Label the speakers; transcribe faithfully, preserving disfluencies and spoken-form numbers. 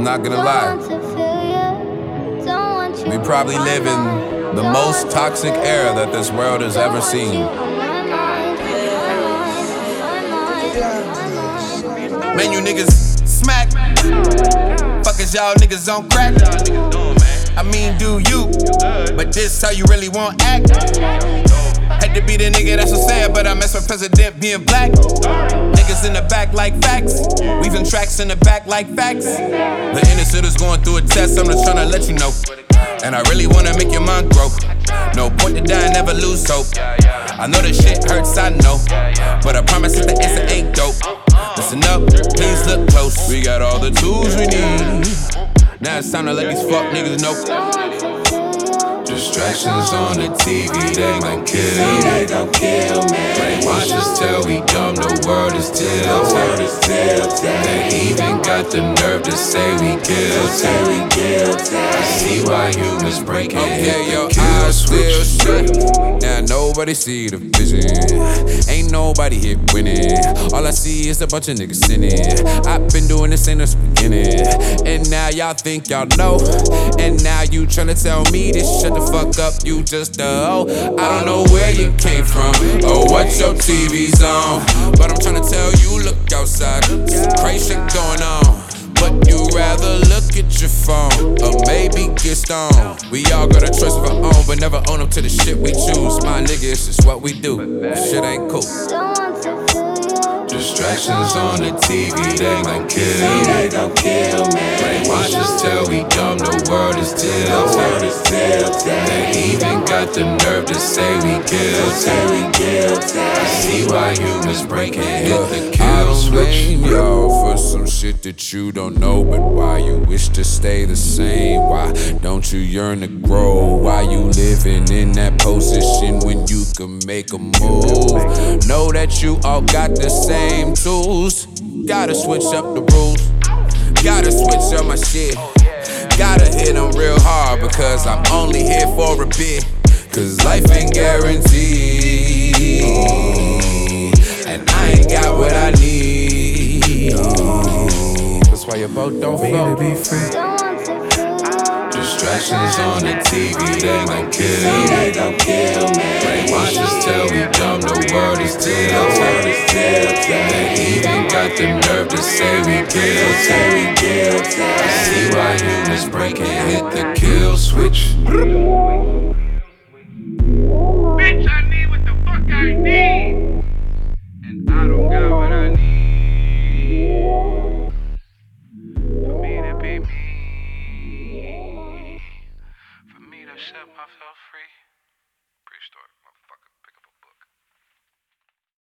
Speaker 1: not gonna lie. We probably live in the most toxic era that this world has ever seen. Man, you niggas smack. Fuck is y'all niggas on crack? I mean, do you? But this how you really want act? Had to be the nigga that's so sad, but I mess with president being black. Niggas in the back like facts, weaving tracks in the back like facts. The innocent is going through a test, I'm just tryna let you know. And I really wanna make your mind grow. No point to die, never lose hope. I know that shit hurts, I know, but I promise that the answer ain't dope. Listen up, please look close. We got all the tools we need. Now it's time to let these fuck niggas know. Distractions on the T V, they gon' kill. They gon' kill me. Brainwash us till we dumb, the world is till. They even got the nerve to say we kill. Say we kill. I see why humans break it. Okay, your eyes still shut. Now nobody see the vision. Ain't nobody here winning. All I see is a bunch of niggas sinning. I've been doing this since the beginning, and now y'all think y'all know. And now you tryna tell me this shut the fuck up, you just a hoe. I don't know where you came from or what your T V's on, but I'm tryna tell you, look outside, some crazy shit going on. But you rather look at your phone or maybe get stoned. We all got a choice of our own, but never own up to the shit we choose. My nigga, it's just what we do. This shit ain't cool. Distractions on the T V, they gon' kill. They gon' kill me. Brainwash us till we dumb, the world is till. They even got the nerve to say we kill. Say we kill. I see why humans break it, hit the kill switch. I don't blame y'all for some shit that you don't know, but why you wish to stay the same? Why don't you yearn to grow? Why you living in that position when you can make a move? Know that you all got the same tools. Gotta switch up the rules. Gotta switch up my shit. Gotta hit them real hard because I'm only here for a bit. Cause life ain't guaranteed, and I ain't got what I need. That's why your boat don't float. Be free. Distractions on the T V, they gon' kill. They gon' kill me. Brainwash us till we dumb, the world is till. They even got the nerve to say we kill. Say we kill. I see why humans break it, hit the kill switch.
Speaker 2: Bitch, I need what the fuck I need, and I don't got what I need. For me to be me, for me to set myself free. Prehistoric, motherfucker, pick up a book.